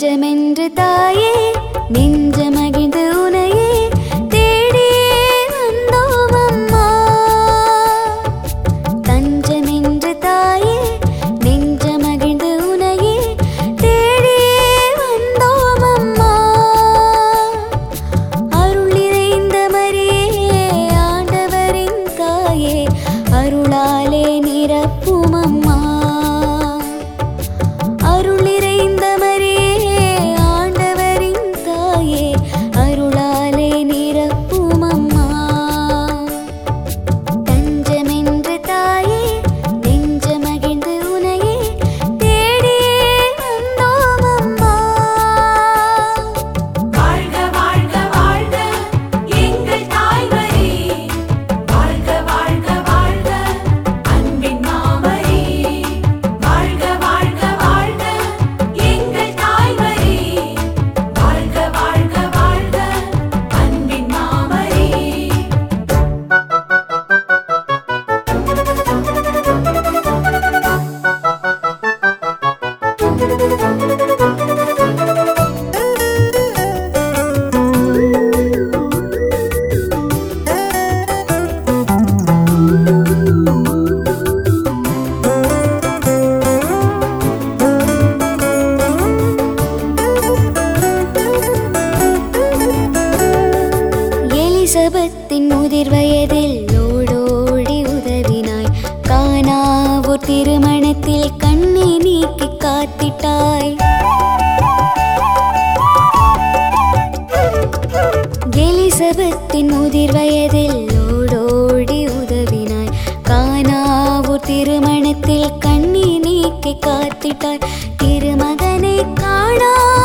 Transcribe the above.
தஞ்சமென்று தாயே நெஞ்சமகிழ்ந்து உனையே தேடியே வந்தோம் அம்மா. தஞ்சமென்று தாயே நெஞ்சமகிழ்ந்து உனையே தேடியே வந்தோம் அம்மா. அருள் நிறைந்த மரியே ஆண்டவரின் தாயே அருளாலே நிரப்பும் அம்மா. அருள் நிறைந்த மரியே ஆண்டவரின் தாயே அருளாலே நிரப்பும் அம்மா. தஞ்சமென்று தாயே நெஞ்சமகிழ்ந்து உனையே தேடியே வந்தோம் அம்மா. வாழ்க வாழ்க வாழ்க எங்கள் தாய்மரி, வாழ்க வாழ்க வாழ்க அன்பின் மாமரி. வாழ்க வாழ்க வாழ்க எங்கள் தாய்மரி, வாழ்க வாழ்க வாழ்க அன்பின் மாமரி. எலிசபெத்தின் முதிர் வயதில் ஓடோடி உதவினாய். கானாவூர் திருமணத்தில் கண்ணை நீக்கி காத்திட்டாய். எலிசபெத்தின் முதிர் வயதில் ஓடோடி உதவினாய். கானாவூர் திருமணத்தில் கண்ணை நீக்கி காத்திட்டாய். திருமகனை காணா